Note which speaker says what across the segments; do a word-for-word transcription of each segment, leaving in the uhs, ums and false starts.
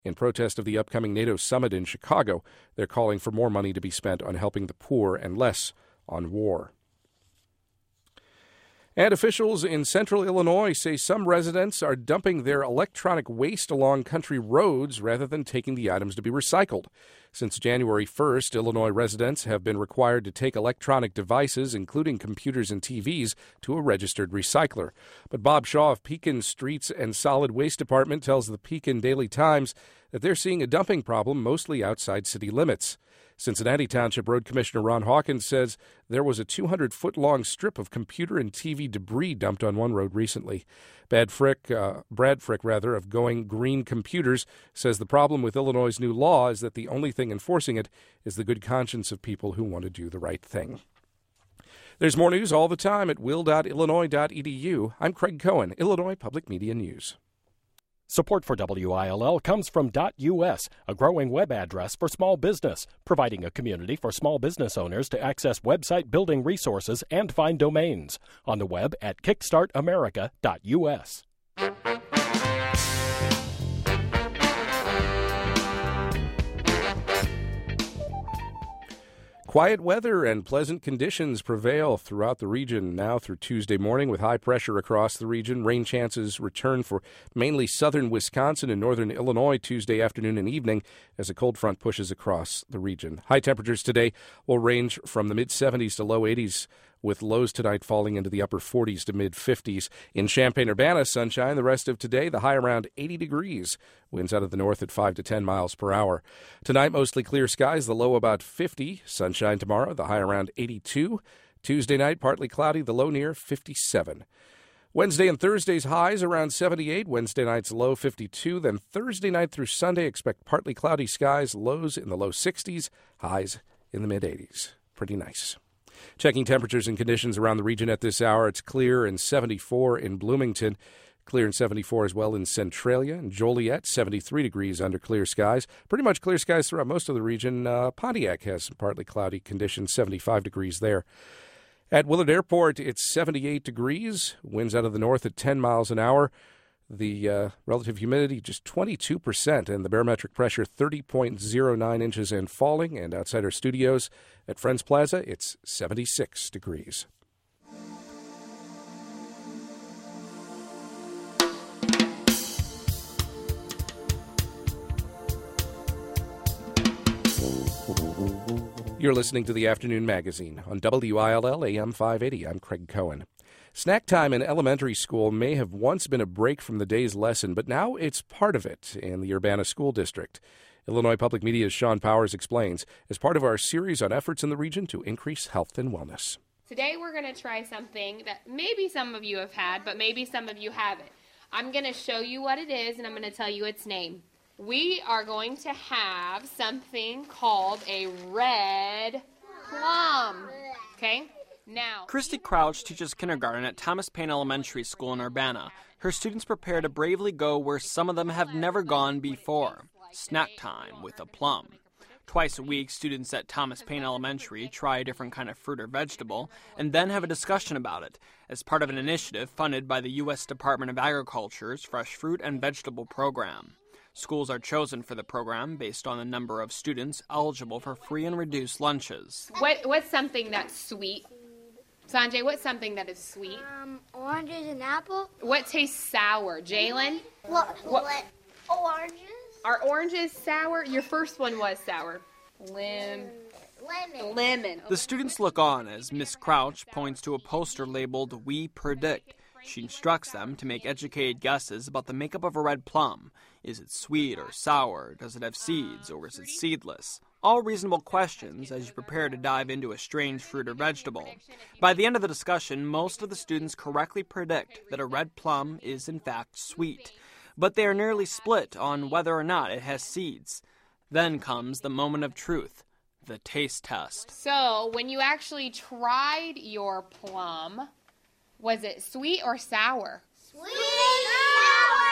Speaker 1: In protest of the upcoming NATO summit in Chicago, they're calling for more money to be spent on helping the poor and less on war. And officials in central Illinois say some residents are dumping their electronic waste along country roads rather than taking the items to be recycled. Since January first, Illinois residents have been required to take electronic devices, including computers and T Vs, to a registered recycler. But Bob Shaw of Pekin Streets and Solid Waste Department tells the Pekin Daily Times that they're seeing a dumping problem mostly outside city limits. Cincinnati Township Road Commissioner Ron Hawkins says there was a two hundred foot long strip of computer and T V debris dumped on one road recently. Brad Frick, uh, Brad Frick rather, of Going Green Computers says the problem with Illinois' new law is that the only thing enforcing it is the good conscience of people who want to do the right thing. There's more news all the time at will dot illinois dot e d u. I'm Craig Cohen, Illinois Public Media News.
Speaker 2: Support for W I L L comes from .us, a growing web address for small business, providing a community for small business owners to access website building resources and find domains. On the web at kickstart america dot u s.
Speaker 1: Quiet weather and pleasant conditions prevail throughout the region now through Tuesday morning with high pressure across the region. Rain chances return for mainly southern Wisconsin and northern Illinois Tuesday afternoon and evening as a cold front pushes across the region. High temperatures today will range from the mid seventies to low eighties, with lows tonight falling into the upper forties to mid fifties. In Champaign-Urbana, sunshine the rest of today, the high around eighty degrees. Winds out of the north at five to ten miles per hour. Tonight, mostly clear skies, the low about fifty. Sunshine tomorrow, the high around eighty-two. Tuesday night, partly cloudy, the low near fifty-seven. Wednesday and Thursday's highs around seventy-eight. Wednesday night's low fifty-two. Then Thursday night through Sunday, expect partly cloudy skies, lows in the low sixties, highs in the mid eighties. Pretty nice. Checking temperatures and conditions around the region at this hour. It's clear and seventy-four in Bloomington. Clear and seventy-four as well in Centralia and Joliet, seventy-three degrees under clear skies. Pretty much clear skies throughout most of the region. Uh, Pontiac has some partly cloudy conditions, seventy-five degrees there. At Willard Airport, it's seventy-eight degrees. Winds out of the north at ten miles an hour. The uh, relative humidity just twenty-two percent, and the barometric pressure thirty point oh nine inches and falling. And outside our studios at Friends Plaza, it's seventy-six degrees. You're listening to the Afternoon Magazine on W I L L A M five eighty. I'm Craig Cohen. Snack time in elementary school may have once been a break from the day's lesson, but now it's part of it in the Urbana School District. Illinois Public Media's Sean Powers explains as part of our series on efforts in the region to increase health and wellness.
Speaker 3: Today we're going to try something that maybe some of you have had, but maybe some of you haven't. I'm going to show you what it is, and I'm going to tell you its name. We are going to have something called a red plum. Okay? Now,
Speaker 4: Christy Crouch teaches kindergarten at Thomas Paine Elementary School in Urbana. Her students prepare to bravely go where some of them have never gone before. Snack time with a plum. Twice a week, students at Thomas Paine Elementary try a different kind of fruit or vegetable and then have a discussion about it as part of an initiative funded by the U S Department of Agriculture's Fresh Fruit and Vegetable Program. Schools are chosen for the program based on the number of students eligible for free and reduced lunches.
Speaker 3: What What's something that's sweet? Sanjay, what's something that is sweet?
Speaker 5: Um, oranges and apple.
Speaker 3: What tastes sour? Jalen?
Speaker 5: What?
Speaker 3: What?
Speaker 5: what? Oranges.
Speaker 3: Are oranges sour? Your first one was sour. Lim.
Speaker 5: Lemon.
Speaker 3: Lemon.
Speaker 4: The students look on as Miss Crouch points to a poster labeled We Predict. She instructs them to make educated guesses about the makeup of a red plum. Is it sweet or sour? Does it have seeds or is it seedless? All reasonable questions as you prepare to dive into a strange fruit or vegetable. By the end of the discussion, most of the students correctly predict that a red plum is in fact sweet, but they are nearly split on whether or not it has seeds. Then comes the moment of truth, the taste test.
Speaker 3: So, when you actually tried your plum, was it sweet or sour?
Speaker 5: Sweet. Sour.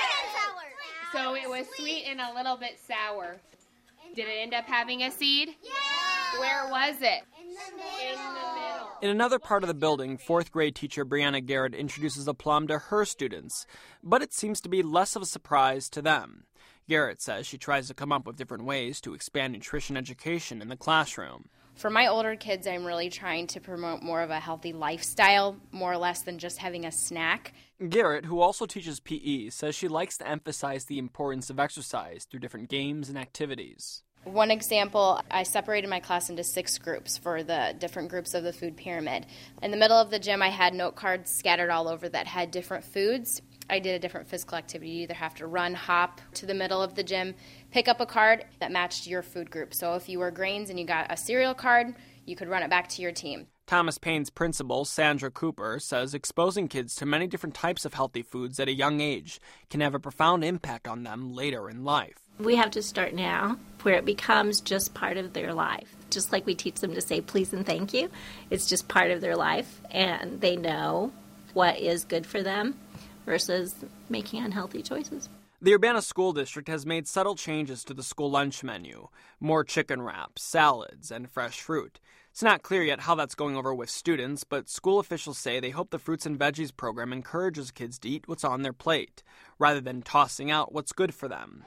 Speaker 3: So it was sweet and a little bit sour. Did it end up having a seed?
Speaker 5: Yeah.
Speaker 3: Where was it?
Speaker 5: In the middle.
Speaker 3: In the middle.
Speaker 4: In another part of the building, fourth grade teacher Brianna Garrett introduces a plum to her students, but it seems to be less of a surprise to them. Garrett says she tries to come up with different ways to expand nutrition education in the classroom.
Speaker 6: For my older kids, I'm really trying to promote more of a healthy lifestyle, more or less than just having a snack.
Speaker 4: Garrett, who also teaches P E, says she likes to emphasize the importance of exercise through different games and activities.
Speaker 6: One example, I separated my class into six groups for the different groups of the food pyramid. In the middle of the gym, I had note cards scattered all over that had different foods. I did a different physical activity. You either have to run, hop to the middle of the gym, pick up a card that matched your food group. So if you were grains and you got a cereal card, you could run it back to your team.
Speaker 4: Thomas Paine's principal, Sandra Cooper, says exposing kids to many different types of healthy foods at a young age can have a profound impact on them later in life.
Speaker 7: We have to start now where it becomes just part of their life. Just like we teach them to say please and thank you, it's just part of their life, and they know what is good for them versus making unhealthy choices.
Speaker 4: The Urbana School District has made subtle changes to the school lunch menu, more chicken wraps, salads, and fresh fruit. It's not clear yet how that's going over with students, but school officials say they hope the Fruits and Veggies program encourages kids to eat what's on their plate, rather than tossing out what's good for them.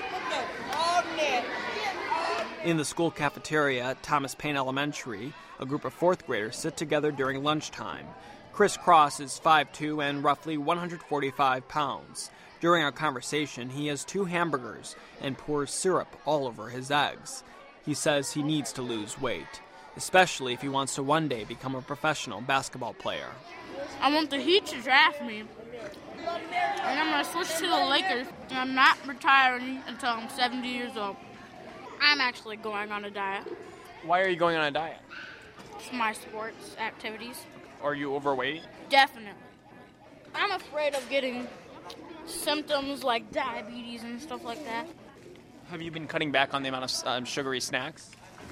Speaker 4: In the school cafeteria at Thomas Paine Elementary, a group of fourth graders sit together during lunchtime. Chris Cross is five foot two and roughly one hundred forty-five pounds. During our conversation, he has two hamburgers and pours syrup all over his eggs. He says he needs to lose weight, especially if he wants to one day become a professional basketball player.
Speaker 8: I want the Heat to draft me, and I'm going to switch to the Lakers, and I'm not retiring until I'm seventy years old. I'm actually going on a diet.
Speaker 9: Why are you going on a diet?
Speaker 8: It's my sports activities.
Speaker 9: Are you overweight?
Speaker 8: Definitely. I'm afraid of getting symptoms like diabetes and stuff like that.
Speaker 9: Have you been cutting back on the amount of um, sugary snacks?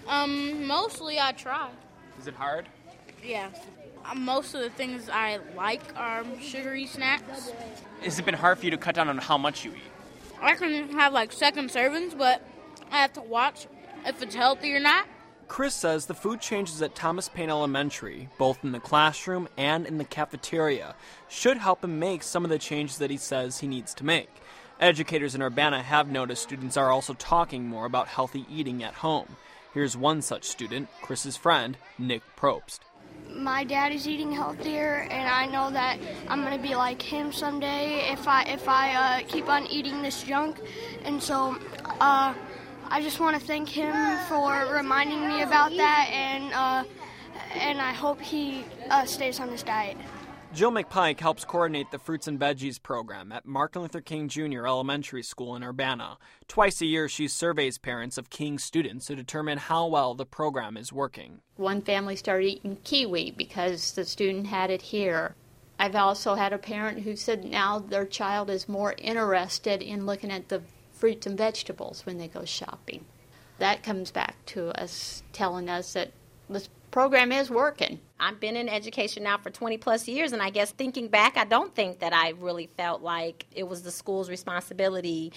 Speaker 8: Um, mostly I try.
Speaker 9: Is it hard?
Speaker 8: Yeah. Uh, most of the things I like are sugary snacks.
Speaker 9: Has it been hard for you to cut down on how much you eat?
Speaker 8: I can have like second servings, but I have to watch if it's healthy or not.
Speaker 4: Chris says the food changes at Thomas Paine Elementary, both in the classroom and in the cafeteria, should help him make some of the changes that he says he needs to make. Educators in Urbana have noticed students are also talking more about healthy eating at home. Here's one such student, Chris's friend, Nick Probst.
Speaker 10: My dad is eating healthier, and I know that I'm going to be like him someday if I if I uh, keep on eating this junk. And so uh, I just want to thank him for reminding me about that, and uh, and I hope he uh, stays on this diet.
Speaker 4: Jill McPike helps coordinate the Fruits and Veggies program at Martin Luther King Junior Elementary School in Urbana. Twice a year, she surveys parents of King students to determine how well the program is working.
Speaker 11: One family started eating kiwi because the student had it here. I've also had a parent who said now their child is more interested in looking at the fruits and vegetables when they go shopping. That comes back to us telling us that this program is working.
Speaker 7: I've been in education now for twenty plus years, and I guess thinking back, I don't think that I really felt like it was the school's responsibility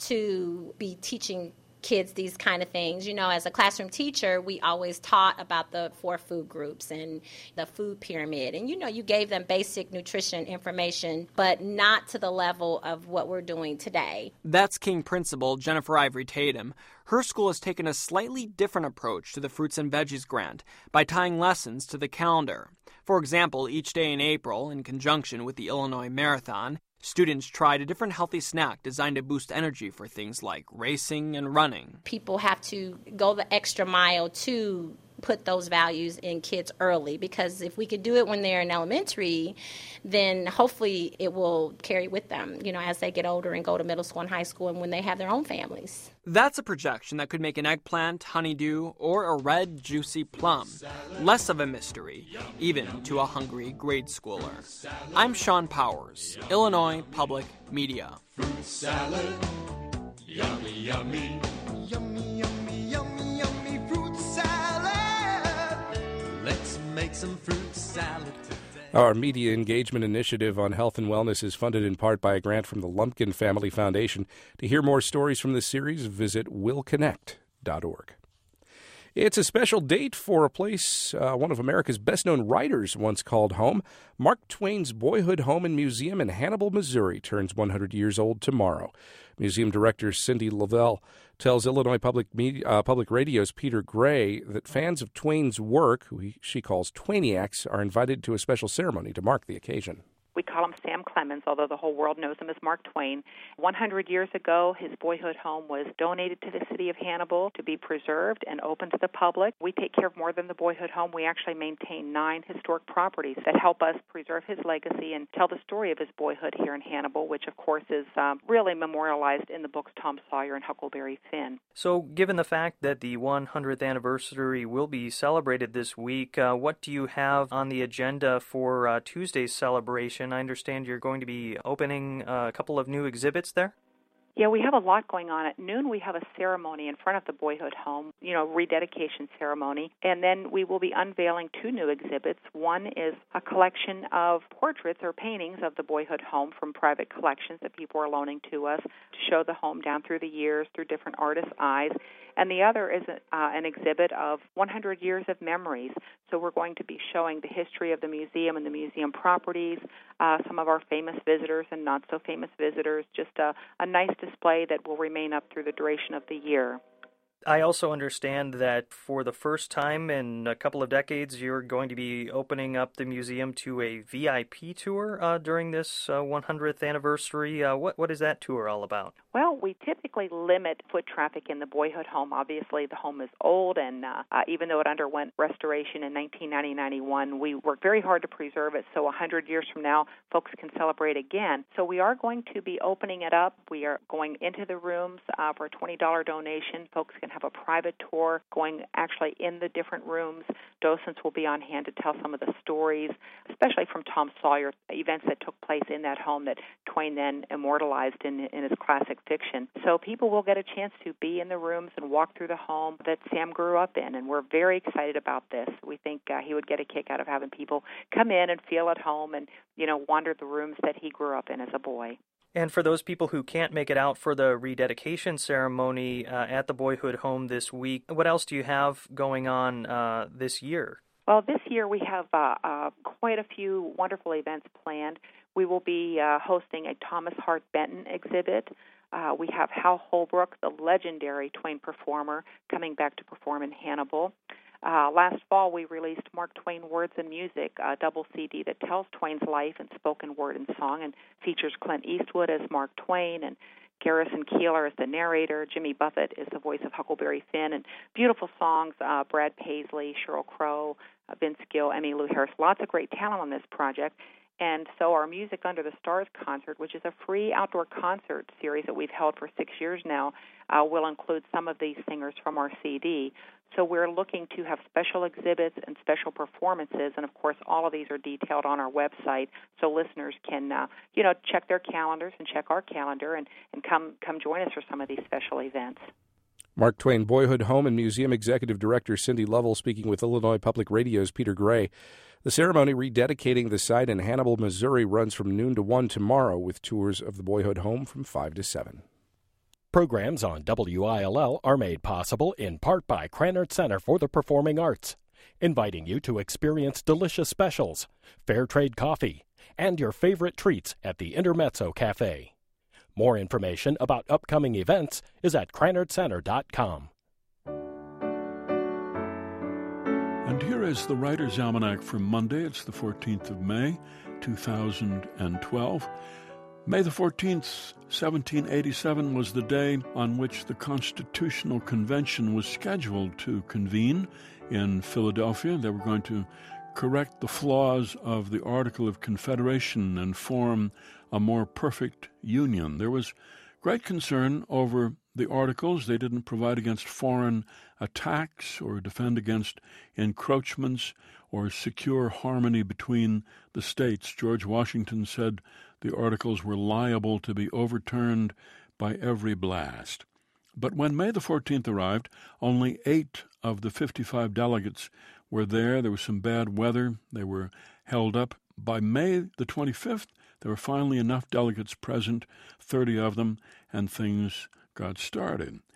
Speaker 7: to be teaching kids these kind of things. You know, as a classroom teacher, we always taught about the four food groups and the food pyramid. And, you know, you gave them basic nutrition information, but not to the level of what we're doing today.
Speaker 4: That's King principal Jennifer Ivory Tatum. Her school has taken a slightly different approach to the Fruits and Veggies grant by tying lessons to the calendar. For example, each day in April, in conjunction with the Illinois Marathon, students tried a different healthy snack designed to boost energy for things like racing and running.
Speaker 7: People have to go the extra mile to put those values in kids early, because if we could do it when they're in elementary, then hopefully it will carry with them, you know, as they get older and go to middle school and high school and when they have their own families.
Speaker 4: That's a projection that could make an eggplant, honeydew, or a red, juicy plum less of a mystery, even to a hungry grade schooler. I'm Sean Powers, Illinois Public Media.
Speaker 12: Fruit salad, yummy, yummy, yummy, yummy, yummy, yummy fruit salad. Let's make some fruit salad today.
Speaker 1: Our media engagement initiative on health and wellness is funded in part by a grant from the Lumpkin Family Foundation. To hear more stories from this series, visit will connect dot org. It's a special date for a place uh, one of America's best-known writers once called home. Mark Twain's boyhood home and museum in Hannibal, Missouri turns one hundred years old tomorrow. Museum director Cindy Lavelle tells Illinois Public Media, uh, Public Radio's Peter Gray that fans of Twain's work, who he, she calls Twainiacs, are invited to a special ceremony to mark the occasion.
Speaker 13: We call him Sam Clemens, although the whole world knows him as Mark Twain. one hundred years ago, his boyhood home was donated to the city of Hannibal to be preserved and open to the public. We take care of more than the boyhood home. We actually maintain nine historic properties that help us preserve his legacy and tell the story of his boyhood here in Hannibal, which, of course, is um, really memorialized in the books Tom Sawyer and Huckleberry Finn.
Speaker 14: So, given the fact that the one hundredth anniversary will be celebrated this week, uh, what do you have on the agenda for uh, Tuesday's celebration? I understand you're going to be opening uh, a couple of new exhibits there?
Speaker 13: Yeah, we have a lot going on. At noon, we have a ceremony in front of the boyhood home, you know, rededication ceremony. And then we will be unveiling two new exhibits. One is a collection of portraits or paintings of the boyhood home from private collections that people are loaning to us to show the home down through the years through different artists' eyes. And the other is a, uh, an exhibit of one hundred years of memories. So we're going to be showing the history of the museum and the museum properties, uh, some of our famous visitors and not-so-famous visitors, just a, a nice display that will remain up through the duration of the year.
Speaker 14: I also understand that for the first time in a couple of decades, you're going to be opening up the museum to a V I P tour uh, during this uh, one hundredth anniversary. Uh, what what is that tour all about?
Speaker 13: Well, we typically limit foot traffic in the boyhood home. Obviously, the home is old, and uh, uh, even though it underwent restoration in nineteen ninety to ninety-one, we worked very hard to preserve it so one hundred years from now, folks can celebrate again. So we are going to be opening it up. We are going into the rooms uh, for a twenty dollars donation. Folks can have a private tour going actually in the different rooms. Docents will be on hand to tell some of the stories, especially from Tom Sawyer, events that took place in that home that Twain then immortalized in, in his classic fiction. So people will get a chance to be in the rooms and walk through the home that Sam grew up in, and we're very excited about this. We think uh, he would get a kick out of having people come in and feel at home and, you know, wander the rooms that he grew up in as a boy.
Speaker 14: And for those people who can't make it out for the rededication ceremony uh, at the boyhood home this week, what else do you have going on uh, this year?
Speaker 13: Well, this year we have uh, uh, quite a few wonderful events planned. We will be uh, hosting a Thomas Hart Benton exhibit. Uh, we have Hal Holbrook, the legendary Twain performer, coming back to perform in Hannibal. Uh, last fall, we released Mark Twain Words and Music, a double C D that tells Twain's life in spoken word and song and features Clint Eastwood as Mark Twain and Garrison Keillor as the narrator. Jimmy Buffett is the voice of Huckleberry Finn, and beautiful songs, uh, Brad Paisley, Sheryl Crow, uh, Vince Gill, Emmylou Harris. Lots of great talent on this project. And so our Music Under the Stars concert, which is a free outdoor concert series that we've held for six years now, uh, will include some of these singers from our C D. So we're looking to have special exhibits and special performances, and of course all of these are detailed on our website, so listeners can, uh, you know, check their calendars and check our calendar and, and come come join us for some of these special events.
Speaker 1: Mark Twain Boyhood Home and Museum Executive Director Cindy Lovell speaking with Illinois Public Radio's Peter Gray. The ceremony rededicating the site in Hannibal, Missouri runs from noon to one tomorrow with tours of the Boyhood Home from five to seven.
Speaker 2: Programs on W I L L are made possible in part by Krannert Center for the Performing Arts, inviting you to experience delicious specials, fair trade coffee, and your favorite treats at the Intermezzo Cafe. More information about upcoming events is at krannert center dot com.
Speaker 15: And here is the Writer's Almanac for Monday. It's the fourteenth of May, two thousand twelve. May the fourteenth, seventeen eighty-seven, was the day on which the Constitutional Convention was scheduled to convene in Philadelphia. They were going to correct the flaws of the Article of Confederation and form a more perfect union. There was great concern over the articles. They didn't provide against foreign attacks or defend against encroachments or secure harmony between the states. George Washington said the articles were liable to be overturned by every blast. But when May the fourteenth arrived, only eight of the fifty-five delegates were there. There was some bad weather. They were held up. By May the twenty-fifth, there were finally enough delegates present, thirty of them, and things got started.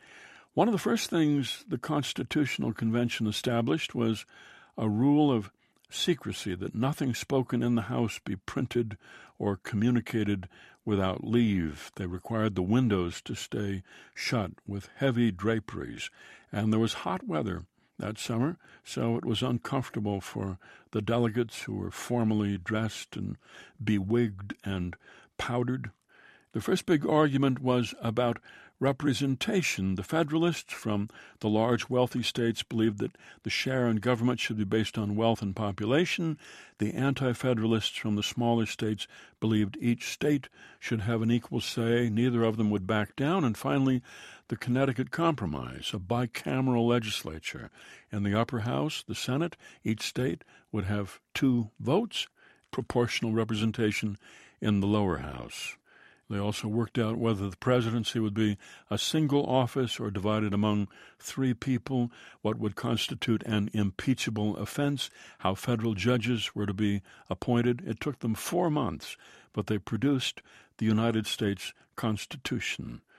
Speaker 15: One of the first things the Constitutional Convention established was a rule of secrecy, that nothing spoken in the House be printed or communicated without leave. They required the windows to stay shut with heavy draperies, and there was hot weather that summer, so it was uncomfortable for the delegates who were formally dressed and bewigged and powdered. The first big argument was about representation. The Federalists from the large wealthy states believed that the share in government should be based on wealth and population. The Anti-Federalists from the smaller states believed each state should have an equal say. Neither of them would back down. And finally, the Connecticut Compromise, a bicameral legislature. In the upper house, the Senate, each state would have two votes, proportional representation in the lower house. They also worked out whether the presidency would be a single office or divided among three people, what would constitute an impeachable offense, how federal judges were to be appointed. It took them four months, but they produced the United States Constitution.